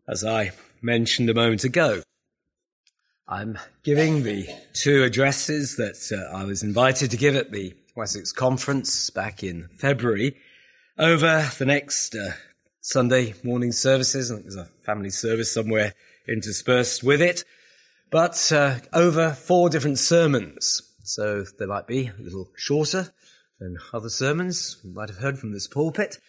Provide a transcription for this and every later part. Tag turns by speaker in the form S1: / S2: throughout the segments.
S1: As I mentioned a moment ago, I'm giving the two addresses that I was invited to give at the Wessex Conference back in February over the next Sunday morning services. I think there's a family service somewhere interspersed with it, but over 4 different sermons. So they might be a little shorter than other sermons you might have heard from this pulpit.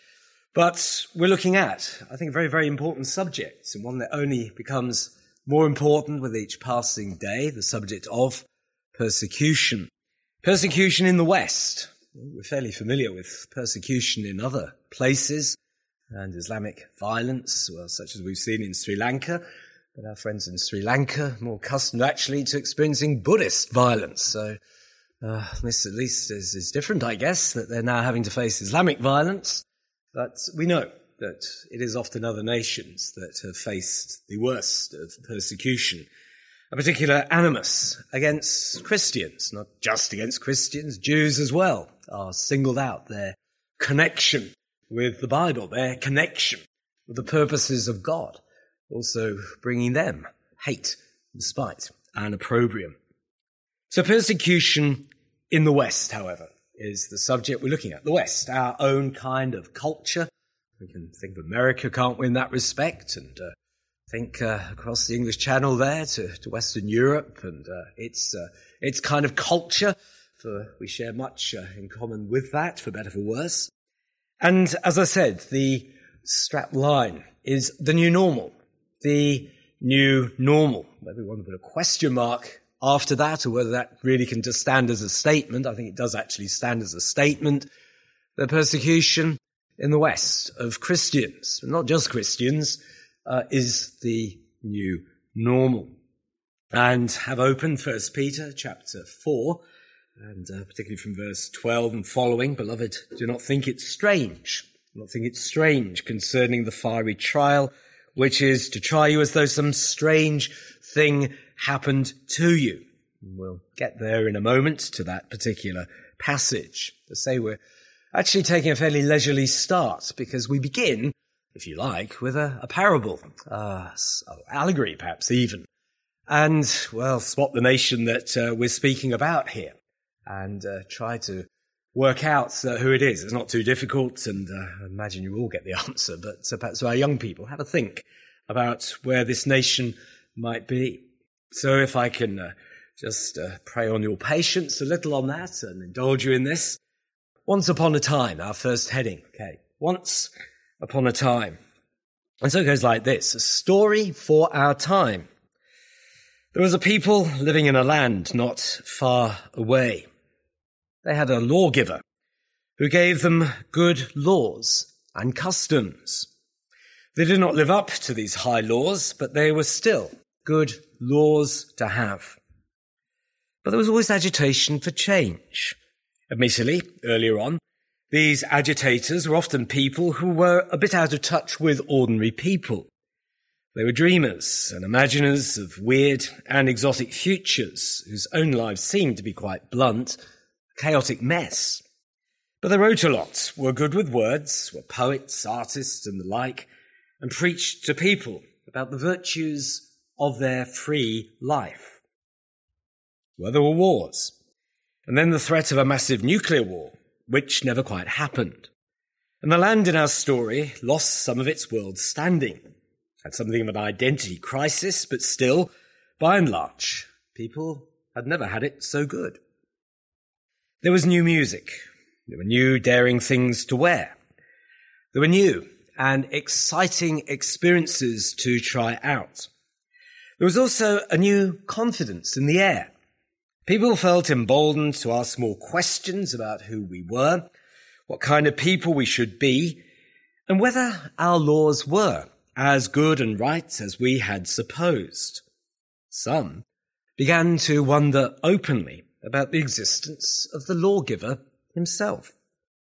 S1: But we're looking at, I think, a very, very important subject, and one that only becomes more important with each passing day, the subject of persecution. Persecution in the West. We're fairly familiar with persecution in other places, and Islamic violence, well, such as we've seen in Sri Lanka. But our friends in Sri Lanka are more accustomed actually to experiencing Buddhist violence. So this at least is different, I guess, that they're now having to face Islamic violence. But we know that it is often other nations that have faced the worst of persecution, a particular animus against Christians, not just against Christians, Jews as well are singled out, their connection with the Bible, their connection with the purposes of God, also bringing them hate, spite, and opprobrium. So persecution in the West, however, is the subject we're looking at. The West, our own kind of culture. We can think of America, can't we, in that respect, and think across the English Channel there to Western Europe and its kind of culture, for we share much in common with that, for better, for worse. And as I said, the strap line is the new normal. The new normal. Whether we want to put a question mark after that, or whether that really can just stand as a statement. I think it does actually stand as a statement. The persecution in the West of Christians, not just Christians, is the new normal. And have opened 1 Peter chapter 4, and particularly from verse 12 and following. Beloved, do not think it strange. Do not think it strange concerning the fiery trial, which is to try you as though some strange thing happened to you. We'll get there in a moment to that particular passage. To say we're actually taking a fairly leisurely start, because we begin, if you like, with a parable, allegory perhaps even, and, well, spot the nation that we're speaking about here, and try to work out who it is. It's not too difficult, and I imagine you all get the answer, but perhaps our young people have a think about where this nation might be. So if I can just pray on your patience a little on that and indulge you in this. Once upon a time, our first heading. Okay, once upon a time. And so it goes like this: a story for our time. There was a people living in a land not far away. They had a lawgiver who gave them good laws and customs. They did not live up to these high laws, but they were still good laws to have. But there was always agitation for change. Admittedly, earlier on, these agitators were often people who were a bit out of touch with ordinary people. They were dreamers and imaginers of weird and exotic futures whose own lives seemed to be quite blunt, a chaotic mess. But they wrote a lot, were good with words, were poets, artists and the like, and preached to people about the virtues of their free life. Well, there were wars, and then the threat of a massive nuclear war, which never quite happened. And the land in our story lost some of its world standing, had something of an identity crisis, but still, by and large, people had never had it so good. There was new music. There were new daring things to wear. There were new and exciting experiences to try out. There was also a new confidence in the air. People felt emboldened to ask more questions about who we were, what kind of people we should be, and whether our laws were as good and right as we had supposed. Some began to wonder openly about the existence of the lawgiver himself.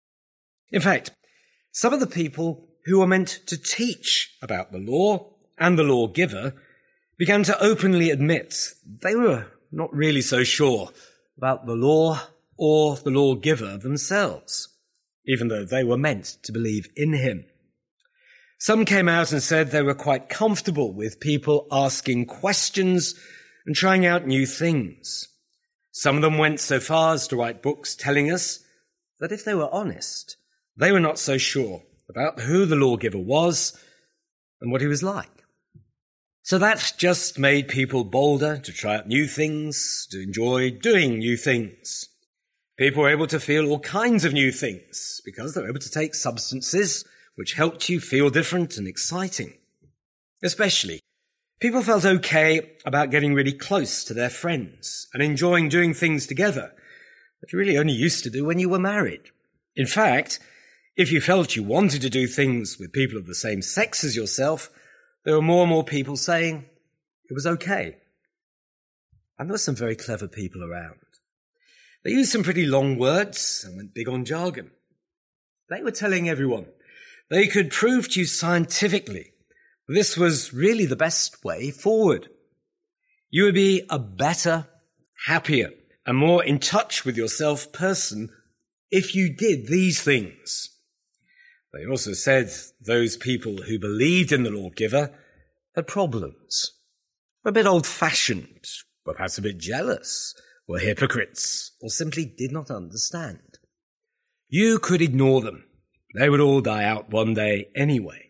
S1: In fact, some of the people who were meant to teach about the law and the lawgiver began to openly admit they were not really so sure about the law or the lawgiver themselves, even though they were meant to believe in him. Some came out and said they were quite comfortable with people asking questions and trying out new things. Some of them went so far as to write books telling us that if they were honest, they were not so sure about who the lawgiver was and what he was like. So that just made people bolder to try out new things, to enjoy doing new things. People were able to feel all kinds of new things because they were able to take substances which helped you feel different and exciting. Especially, people felt okay about getting really close to their friends and enjoying doing things together that you really only used to do when you were married. In fact, if you felt you wanted to do things with people of the same sex as yourself, there were more and more people saying it was okay. And there were some very clever people around. They used some pretty long words and went big on jargon. They were telling everyone they could prove to you scientifically this was really the best way forward. You would be a better, happier, and more in touch with yourself person if you did these things. They also said those people who believed in the lawgiver had problems, were a bit old-fashioned, were perhaps a bit jealous, were hypocrites, or simply did not understand. You could ignore them. They would all die out one day anyway.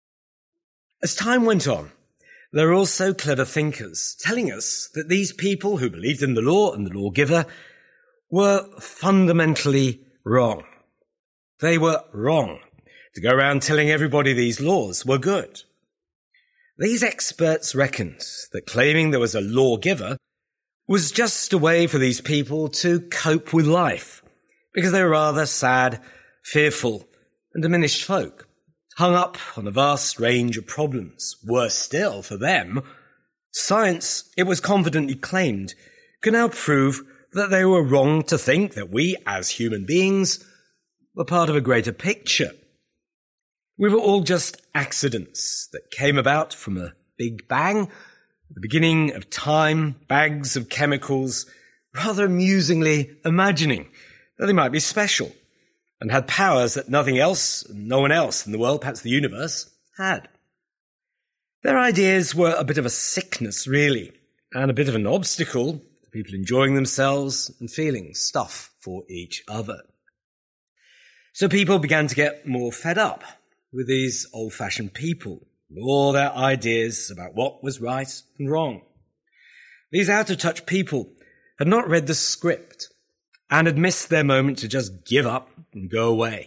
S1: As time went on, there were also clever thinkers telling us that these people who believed in the law and the lawgiver were fundamentally wrong. They were wrong to go around telling everybody these laws were good. These experts reckoned that claiming there was a lawgiver was just a way for these people to cope with life, because they were rather sad, fearful, and diminished folk, hung up on a vast range of problems. Worse still, for them, science, it was confidently claimed, could now prove that they were wrong to think that we, as human beings, were part of a greater picture. We were all just accidents that came about from a big bang, the beginning of time, bags of chemicals, rather amusingly imagining that they might be special and had powers that nothing else, no one else in the world, perhaps the universe, had. Their ideas were a bit of a sickness, really, and a bit of an obstacle to people enjoying themselves and feeling stuff for each other. So people began to get more fed up with these old-fashioned people and all their ideas about what was right and wrong. These out-of-touch people had not read the script and had missed their moment to just give up and go away.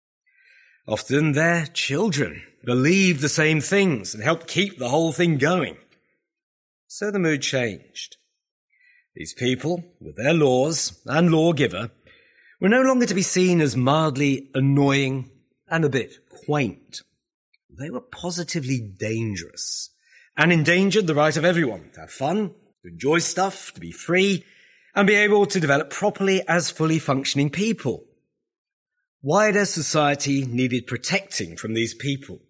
S1: Often their children believed the same things and helped keep the whole thing going. So the mood changed. These people, with their laws and lawgiver, were no longer to be seen as mildly annoying and a bit quaint. They were positively dangerous and endangered the right of everyone to have fun, to enjoy stuff, to be free, and be able to develop properly as fully functioning people. Wider society needed protecting from these people.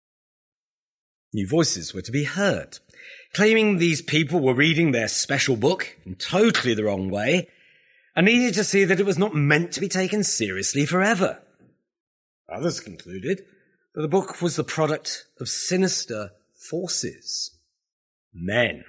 S1: New voices were to be heard, claiming these people were reading their special book in totally the wrong way and needed to see that it was not meant to be taken seriously forever. Others concluded that the book was the product of sinister forces. Men.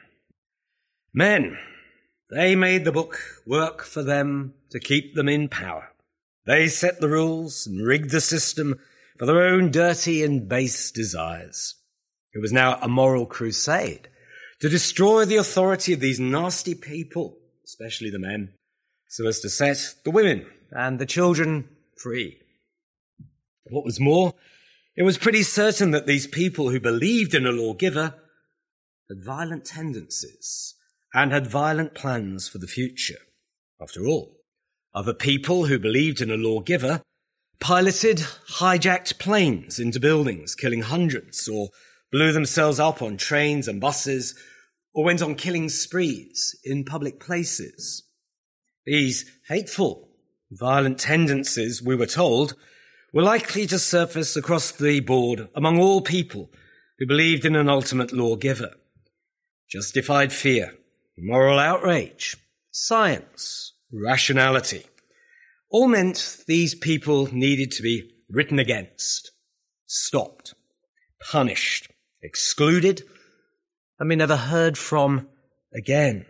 S1: They made the book work for them to keep them in power. They set the rules and rigged the system for their own dirty and base desires. It was now a moral crusade to destroy the authority of these nasty people, especially the men, so as to set the women and the children free. What was more, it was pretty certain that these people who believed in a lawgiver had violent tendencies and had violent plans for the future. After all, other people who believed in a lawgiver piloted hijacked planes into buildings, killing hundreds, or blew themselves up on trains and buses, or went on killing sprees in public places. These hateful, violent tendencies, we were told, were likely to surface across the board among all people who believed in an ultimate lawgiver. Justified fear, moral outrage, science, rationality, all meant these people needed to be written against, stopped, punished, excluded, and be never heard from again.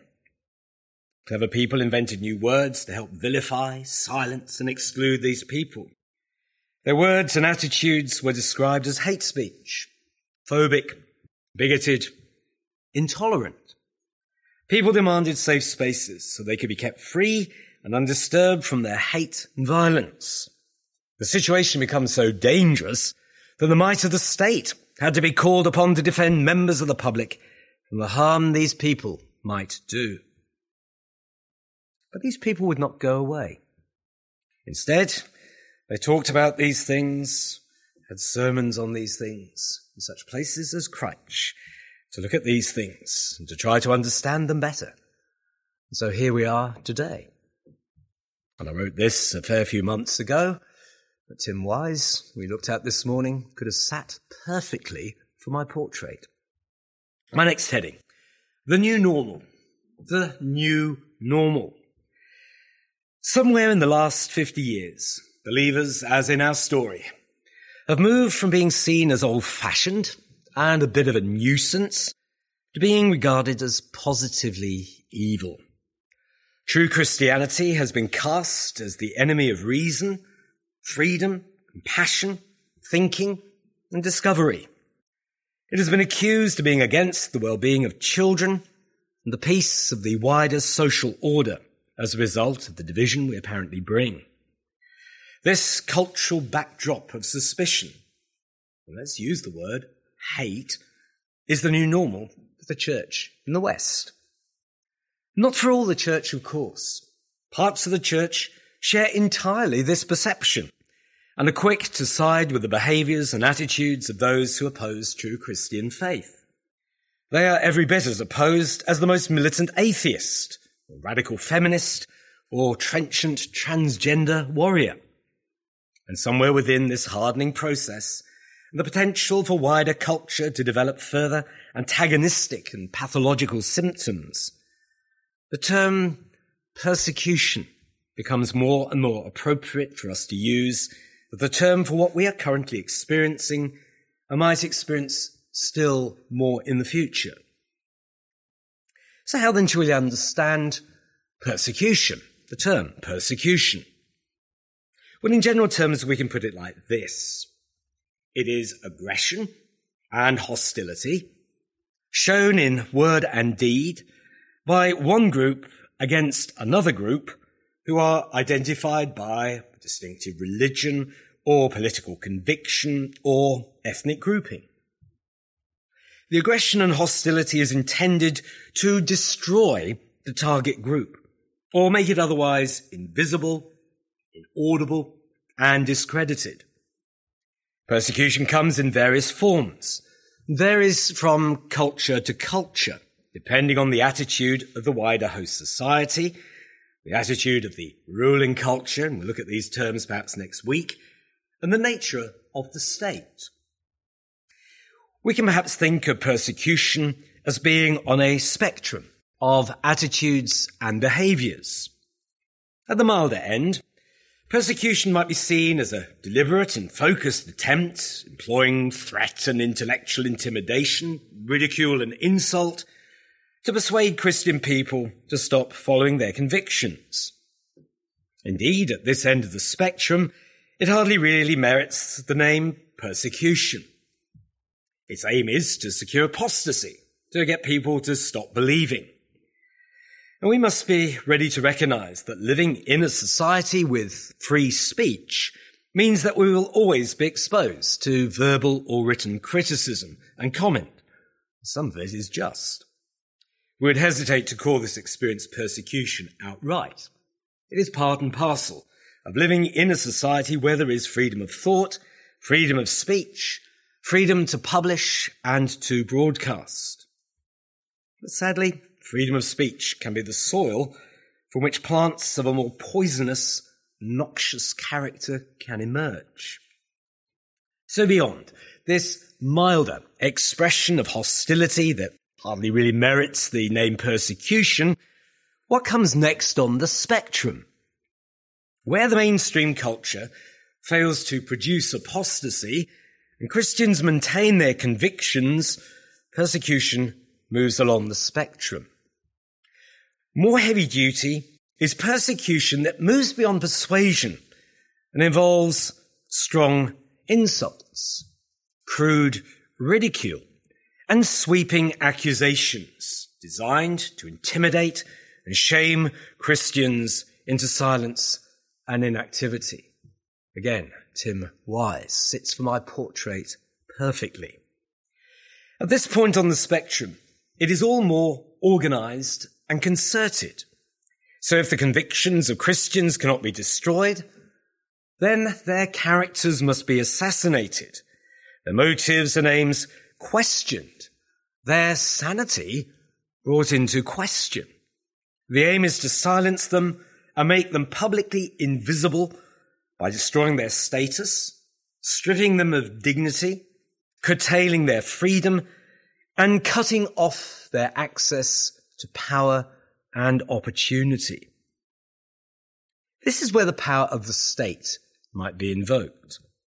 S1: Clever people invented new words to help vilify, silence, and exclude these people. Their words and attitudes were described as hate speech, phobic, bigoted, intolerant. People demanded safe spaces so they could be kept free and undisturbed from their hate and violence. The situation becomes so dangerous that the might of the state had to be called upon to defend members of the public from the harm these people might do. But these people would not go away. Instead, they talked about these things, had sermons on these things in such places as Christchurch, to look at these things and to try to understand them better. And so here we are today. And I wrote this a fair few months ago, but Tim Wise, we looked at this morning, could have sat perfectly for my portrait. My next heading, the new normal. The new normal. Somewhere in the last 50 years, believers, as in our story, have moved from being seen as old-fashioned and a bit of a nuisance to being regarded as positively evil. True Christianity has been cast as the enemy of reason, freedom, compassion, thinking, and discovery. It has been accused of being against the well-being of children and the peace of the wider social order as a result of the division we apparently bring. This cultural backdrop of suspicion, and let's use the word hate, is the new normal for the church in the West. Not for all the church, of course. Parts of the church share entirely this perception and are quick to side with the behaviours and attitudes of those who oppose true Christian faith. They are every bit as opposed as the most militant atheist, or radical feminist, or trenchant transgender warrior. And somewhere within this hardening process, the potential for wider culture to develop further antagonistic and pathological symptoms, the term persecution becomes more and more appropriate for us to use as the term for what we are currently experiencing and might experience still more in the future. So how then shall we understand persecution, the term persecution? Well, in general terms, we can put it like this. It is aggression and hostility shown in word and deed by one group against another group who are identified by a distinctive religion or political conviction or ethnic grouping. The aggression and hostility is intended to destroy the target group or make it otherwise invisible, inaudible, and discredited. Persecution comes in various forms, varies from culture to culture, depending on the attitude of the wider host society, the attitude of the ruling culture, and we'll look at these terms perhaps next week, and the nature of the state. We can perhaps think of persecution as being on a spectrum of attitudes and behaviours. At the milder end, persecution might be seen as a deliberate and focused attempt, employing threat and intellectual intimidation, ridicule and insult, to persuade Christian people to stop following their convictions. Indeed, at this end of the spectrum, it hardly really merits the name persecution. Its aim is to secure apostasy, to get people to stop believing. And we must be ready to recognise that living in a society with free speech means that we will always be exposed to verbal or written criticism and comment. Some of it is just. We would hesitate to call this experience persecution outright. It is part and parcel of living in a society where there is freedom of thought, freedom of speech, freedom to publish and to broadcast. But sadly, freedom of speech can be the soil from which plants of a more poisonous, noxious character can emerge. So beyond this milder expression of hostility that hardly really merits the name persecution, what comes next on the spectrum? Where the mainstream culture fails to produce apostasy and Christians maintain their convictions, persecution moves along the spectrum. More heavy duty is persecution that moves beyond persuasion and involves strong insults, crude ridicule, and sweeping accusations designed to intimidate and shame Christians into silence and inactivity. Again, Tim Wise sits for my portrait perfectly. At this point on the spectrum, it is all more organised and concerted. So if the convictions of Christians cannot be destroyed, then their characters must be assassinated, their motives and aims questioned, their sanity brought into question. The aim is to silence them and make them publicly invisible by destroying their status, stripping them of dignity, curtailing their freedom, and cutting off their access to power and opportunity. This is where the power of the state might be invoked.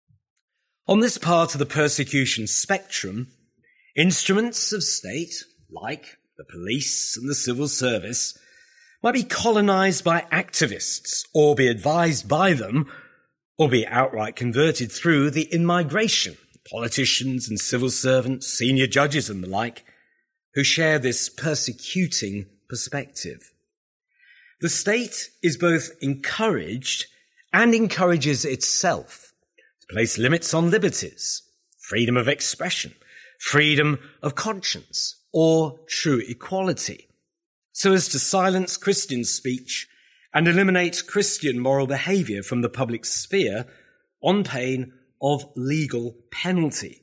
S1: On this part of the persecution spectrum, instruments of state, like the police and the civil service, might be colonized by activists or be advised by them or be outright converted through the in-migration, politicians and civil servants, senior judges and the like, who share this persecuting perspective. The state is both encouraged and encourages itself to place limits on liberties, freedom of expression, freedom of conscience, or true equality, so as to silence Christian speech and eliminate Christian moral behaviour from the public sphere on pain of legal penalty.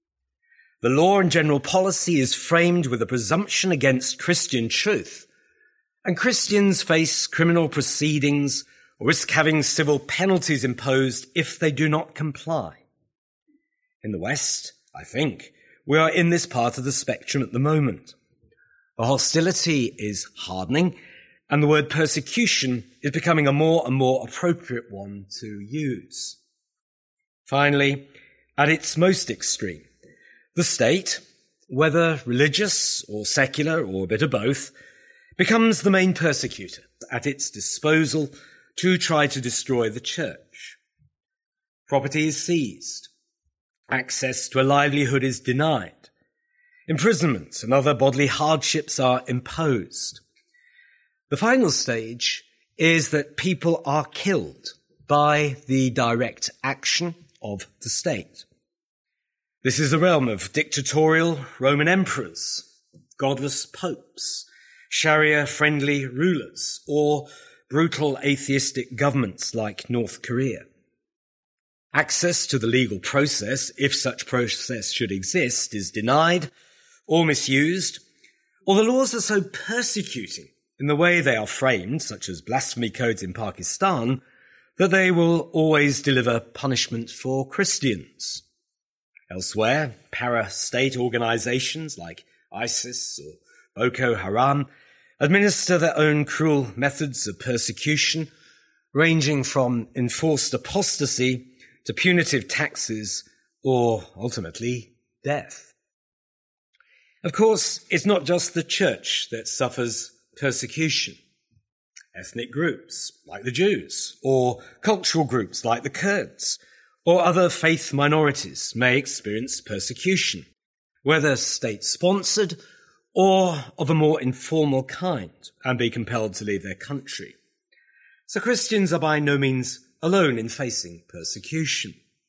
S1: The law and general policy is framed with a presumption against Christian truth, and Christians face criminal proceedings or risk having civil penalties imposed if they do not comply. In the West, I think, we are in this part of the spectrum at the moment. The hostility is hardening, and the word persecution is becoming a more and more appropriate one to use. Finally, at its most extreme, the state, whether religious or secular or a bit of both, becomes the main persecutor at its disposal to try to destroy the church. Property is seized. Access to a livelihood is denied. Imprisonment and other bodily hardships are imposed. The final stage is that people are killed by the direct action of the state. This is the realm of dictatorial Roman emperors, godless popes, Sharia-friendly rulers, or brutal atheistic governments like North Korea. Access to the legal process, if such process should exist, is denied or misused, or the laws are so persecuting in the way they are framed, such as blasphemy codes in Pakistan, that they will always deliver punishment for Christians. Elsewhere, para-state organizations like ISIS or Boko Haram administer their own cruel methods of persecution, ranging from enforced apostasy to punitive taxes or, ultimately, death. Of course, it's not just the church that suffers persecution. Ethnic groups, like the Jews, or cultural groups like the Kurds, or other faith minorities may experience persecution, whether state-sponsored or of a more informal kind, and be compelled to leave their country. So Christians are by no means alone in facing persecution.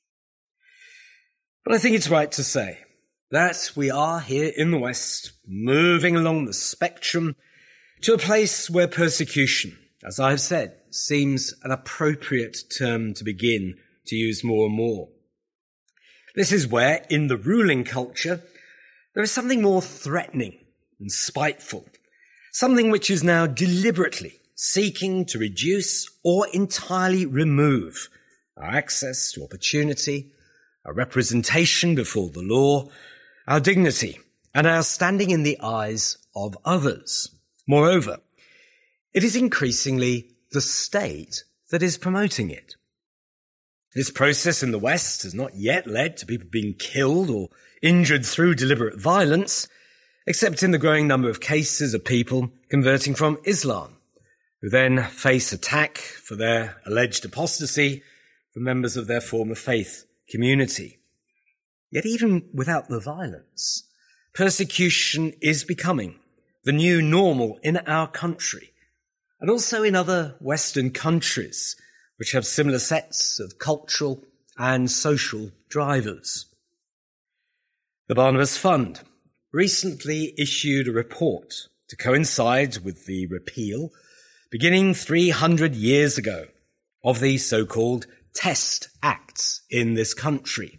S1: But I think it's right to say that we are here in the West moving along the spectrum to a place where persecution, as I've said, seems an appropriate term to begin to use more and more. This is where, in the ruling culture, there is something more threatening and spiteful, something which is now deliberately seeking to reduce or entirely remove our access to opportunity, our representation before the law, our dignity, and our standing in the eyes of others. Moreover, it is increasingly the state that is promoting it. This process in the West has not yet led to people being killed or injured through deliberate violence, except in the growing number of cases of people converting from Islam, who then face attack for their alleged apostasy from members of their former faith community. Yet even without the violence, persecution is becoming the new normal in our country, and also in other Western countries, which have similar sets of cultural and social drivers. The Barnabas Fund recently issued a report to coincide with the repeal, beginning 300 years ago, of the so-called Test Acts in this country.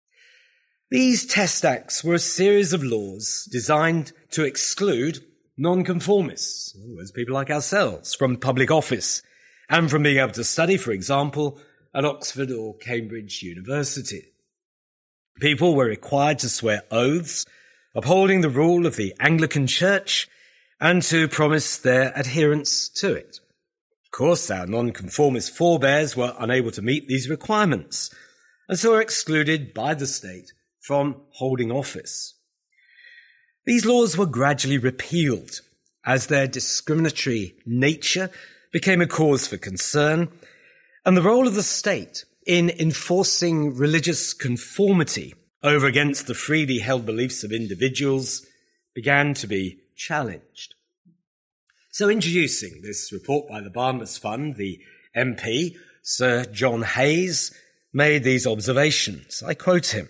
S1: These Test Acts were a series of laws designed to exclude nonconformists, in other words, people like ourselves, from public office and from being able to study, for example, at Oxford or Cambridge University. People were required to swear oaths upholding the rule of the Anglican Church and to promise their adherence to it. Of course, our nonconformist forebears were unable to meet these requirements and so were excluded by the state from holding office. These laws were gradually repealed as their discriminatory nature became a cause for concern, and the role of the state in enforcing religious conformity over against the freely held beliefs of individuals began to be challenged. So introducing this report by the Barnabas Fund, the MP, Sir John Hayes, made these observations. I quote him: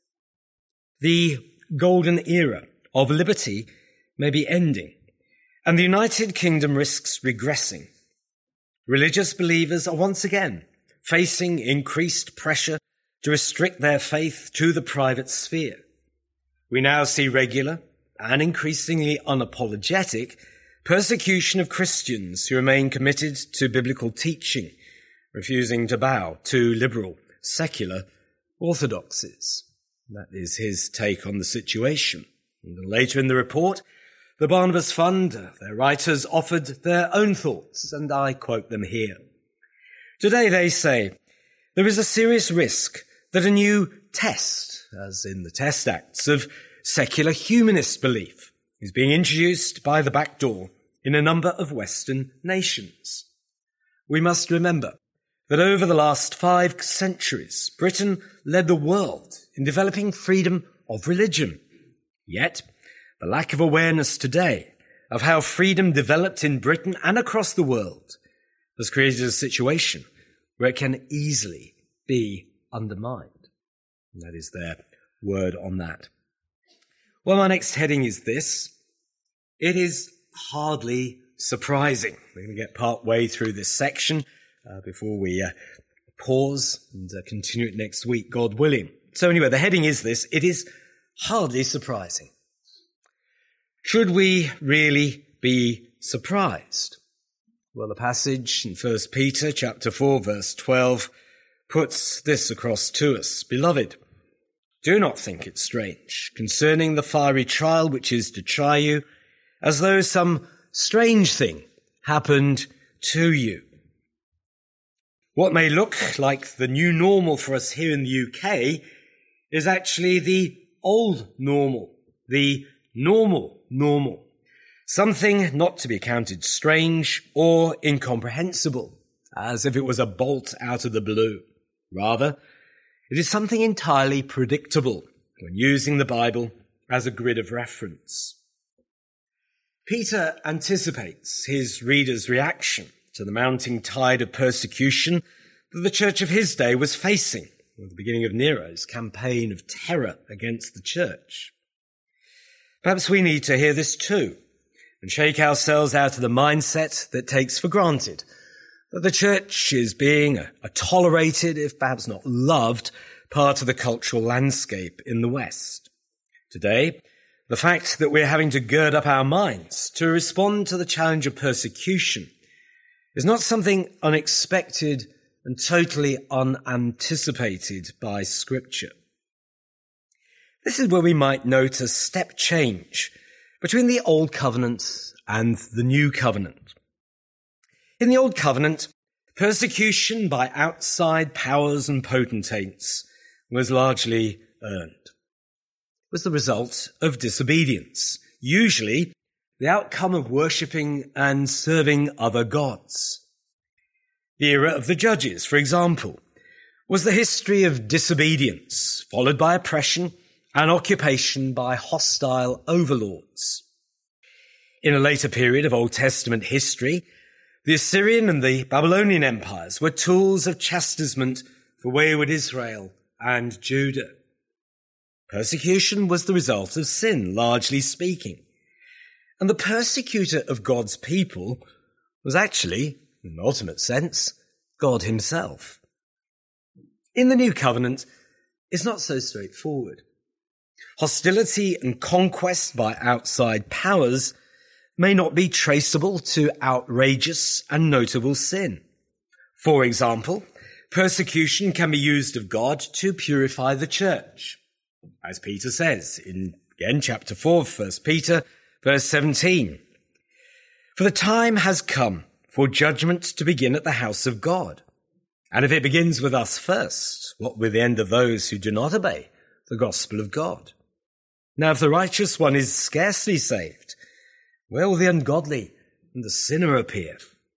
S1: "The golden era of liberty may be ending, and the United Kingdom risks regressing. Religious believers are once again facing increased pressure to restrict their faith to the private sphere. We now see regular and increasingly unapologetic persecution of Christians who remain committed to biblical teaching, refusing to bow to liberal, secular orthodoxies." That is his take on the situation. And later in the report, the Barnabas Fund, their writers, offered their own thoughts, and I quote them here. Today, they say, there is a serious risk that a new test, as in the Test Acts, of secular humanist belief is being introduced by the back door in a number of Western nations. We must remember that over the last 5 centuries, Britain led the world in developing freedom of religion. Yet, the lack of awareness today of how freedom developed in Britain and across the world has created a situation where it can easily be undermined. And that is their word on that. Well, my next heading is this. It is hardly surprising. We're going to get part way through this section before we pause and continue it next week, God willing. So anyway, the heading is this. It is hardly surprising. Should we really be surprised? Well, the passage in 1 Peter chapter 4, verse 12 puts this across to us. Beloved, do not think it strange concerning the fiery trial which is to try you, as though some strange thing happened to you. What may look like the new normal for us here in the UK is actually the old normal, the normal, something not to be counted strange or incomprehensible, as if it was a bolt out of the blue. Rather, it is something entirely predictable when using the Bible as a grid of reference. Peter anticipates his readers' reaction to the mounting tide of persecution that the church of his day was facing at the beginning of Nero's campaign of terror against the church. Perhaps we need to hear this too and shake ourselves out of the mindset that takes for granted that the church is being a tolerated, if perhaps not loved, part of the cultural landscape in the West. Today, the fact that we're having to gird up our minds to respond to the challenge of persecution is not something unexpected and totally unanticipated by Scripture. This is where we might note a step change between the Old Covenant and the New Covenant. In the Old Covenant, persecution by outside powers and potentates was largely earned. It was the result of disobedience, usually the outcome of worshipping and serving other gods. The era of the Judges, for example, was the history of disobedience, followed by oppression and occupation by hostile overlords. In a later period of Old Testament history, the Assyrian and the Babylonian empires were tools of chastisement for wayward Israel and Judah. Persecution was the result of sin, largely speaking. And the persecutor of God's people was actually, in the ultimate sense, God himself. In the New Covenant, it's not so straightforward. Hostility and conquest by outside powers may not be traceable to outrageous and notable sin. For example, persecution can be used of God to purify the church. As Peter says in, again, chapter 4 of 1 Peter, verse 17, "For the time has come for judgment to begin at the house of God. And if it begins with us first, what will the end of those who do not obey the gospel of God? Now if the righteous one is scarcely saved, where will the ungodly and the sinner appear?"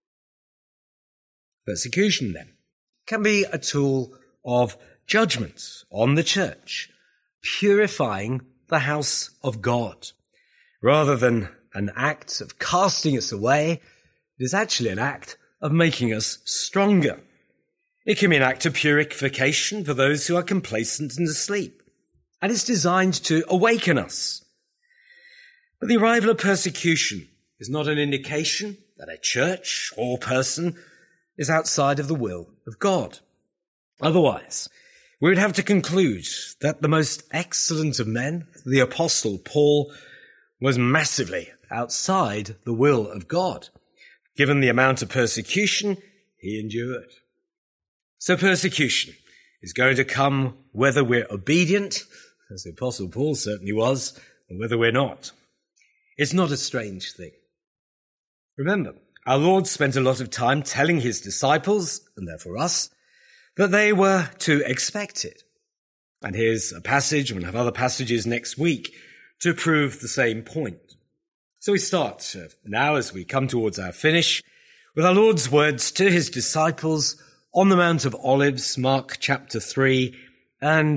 S1: Persecution, then, can be a tool of judgment on the church, purifying the house of God. Rather than an act of casting us away, it is actually an act of making us stronger. It can be an act of purification for those who are complacent and asleep, and it's designed to awaken us. But the arrival of persecution is not an indication that a church or person is outside of the will of God. Otherwise, we would have to conclude that the most excellent of men, the Apostle Paul, was massively outside the will of God, given the amount of persecution he endured. So persecution is going to come whether we're obedient, as the Apostle Paul certainly was, or whether we're not. It's not a strange thing. Remember, our Lord spent a lot of time telling his disciples, and therefore us, that they were to expect it. And here's a passage, and we'll have other passages next week, to prove the same point. So we start now, as we come towards our finish, with our Lord's words to his disciples on the Mount of Olives, Mark chapter 3, and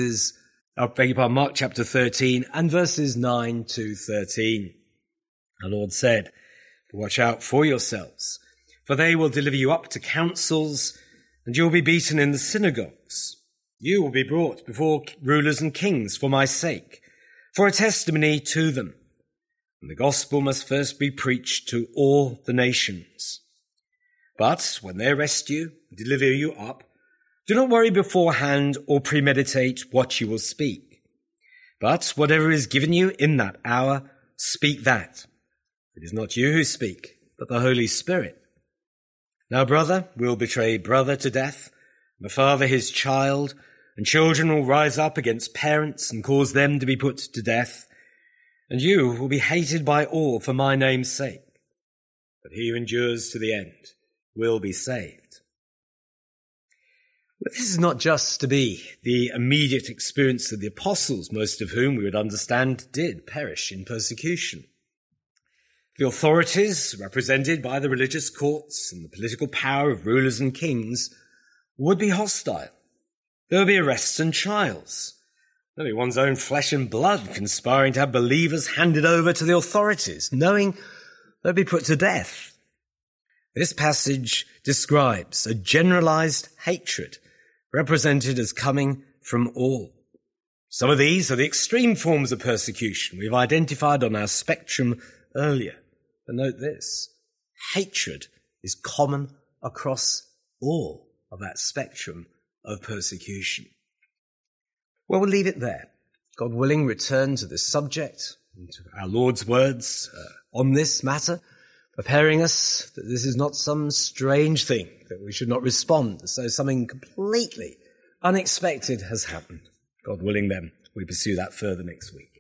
S1: Mark chapter 13, and verses 9 to 13. Our Lord said, "Watch out for yourselves, for they will deliver you up to councils, and you will be beaten in the synagogues. You will be brought before rulers and kings for my sake, for a testimony to them. And the gospel must first be preached to all the nations. But when they arrest you and deliver you up, do not worry beforehand or premeditate what you will speak. But whatever is given you in that hour, speak that. It is not you who speak, but the Holy Spirit. Now brother will betray brother to death, and the father his child, and children will rise up against parents and cause them to be put to death. And you will be hated by all for my name's sake. But he who endures to the end will be saved." But this is not just to be the immediate experience of the apostles, most of whom we would understand did perish in persecution. The authorities, represented by the religious courts and the political power of rulers and kings, would be hostile. There would be arrests and trials. There would be one's own flesh and blood conspiring to have believers handed over to the authorities, knowing they'd be put to death. This passage describes a generalized hatred represented as coming from all. Some of these are the extreme forms of persecution we've identified on our spectrum earlier. But note this, hatred is common across all of that spectrum of persecution. Well, we'll leave it there. God willing, return to this subject and to our Lord's words on this matter, preparing us that this is not some strange thing, that we should not respond as though something completely unexpected has happened. God willing, then, we pursue that further next week.